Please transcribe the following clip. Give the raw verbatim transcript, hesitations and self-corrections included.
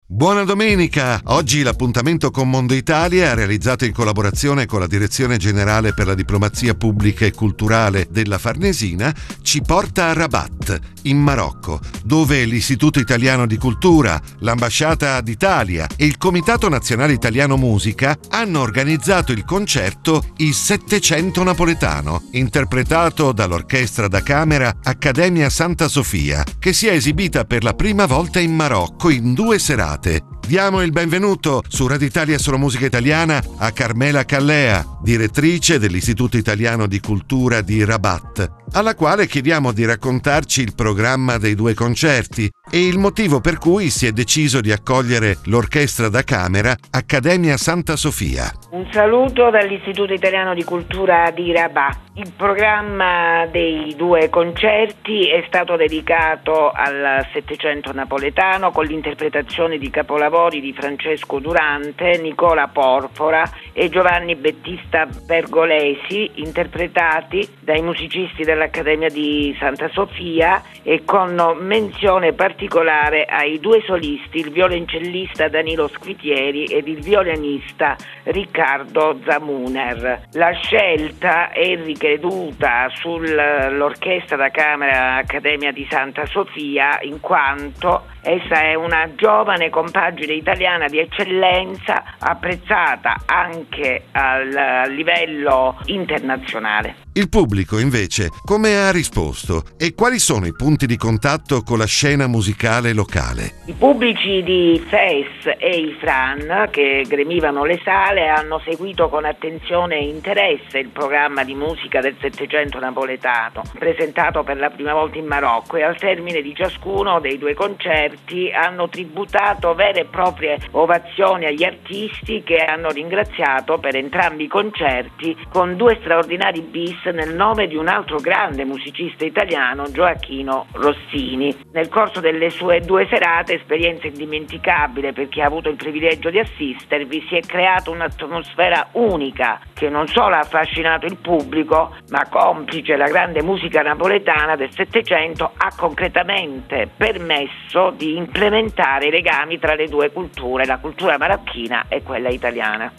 Buona domenica! Oggi l'appuntamento con Mondo Italia, realizzato in collaborazione con la Direzione Generale per la Diplomazia Pubblica e Culturale della Farnesina, ci porta a Rabat, in Marocco, dove l'Istituto Italiano di Cultura, l'Ambasciata d'Italia e il Comitato Nazionale Italiano Musica hanno organizzato il concerto Il Settecento Napoletano, interpretato dall'Orchestra da Camera Accademia Santa Sofia, che si è esibita per la prima volta in Marocco in due serate. Diamo il benvenuto su Radio Italia Solo Musica Italiana a Carmela Callea, direttrice dell'Istituto Italiano di Cultura di Rabat, alla quale chiediamo di raccontarci il programma dei due concerti e il motivo per cui si è deciso di accogliere l'Orchestra da Camera Accademia Santa Sofia. Un saluto dall'Istituto Italiano di Cultura di Rabat. Il programma dei due concerti è stato dedicato al Settecento napoletano con l'interpretazione di capolavori di Francesco Durante, Nicola Porpora e Giovanni Battista Pergolesi, interpretati dai musicisti dell'Accademia di Santa Sofia, e con menzione particolare ai due solisti, il violoncellista Danilo Squitieri ed il violinista Riccardo Zamuner. La scelta è ricaduta sull'Orchestra da Camera Accademia di Santa Sofia, in quanto essa è una giovane compagine italiana di eccellenza, apprezzata anche al, a livello internazionale. Il pubblico, invece, come ha risposto e quali sono i punti di contatto con la scena musicale locale? I pubblici di F E S e i Fran, che gremivano le sale, hanno seguito con attenzione e interesse il programma di musica del Settecento napoletano, presentato per la prima volta in Marocco, e al termine di ciascuno dei due concerti hanno tributato vere e proprie ovazioni agli artisti, che hanno ringraziato per entrambi i concerti con due straordinari bis nel nome di un altro grande musicista italiano, Gioacchino Rossini. Nel corso delle sue due serate, esperienza indimenticabile per chi ha avuto il privilegio di assistervi, si è creata un'atmosfera unica che non solo ha affascinato il pubblico, ma, complice la grande musica napoletana del Settecento, ha concretamente permesso di implementare i legami tra le due culture, la cultura marocchina e quella italiana.